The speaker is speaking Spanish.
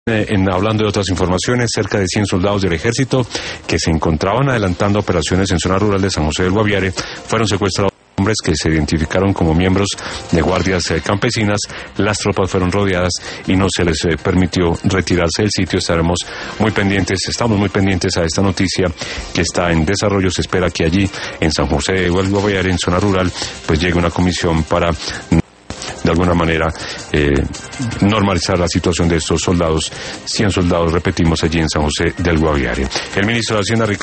Hablando de otras informaciones, cerca de 100 soldados del ejército que se encontraban adelantando operaciones en zona rural de San José del Guaviare fueron secuestrados por hombres que se identificaron como miembros de guardias campesinas. Las tropas fueron rodeadas y no se les permitió retirarse del sitio. Estamos muy pendientes a esta noticia que está en desarrollo. Se espera que allí en San José del Guaviare, en zona rural, pues llegue una comisión para de alguna manera normalizar la situación de estos soldados, 100 soldados, repetimos, allí en San José del Guaviare. El ministro de Hacienda,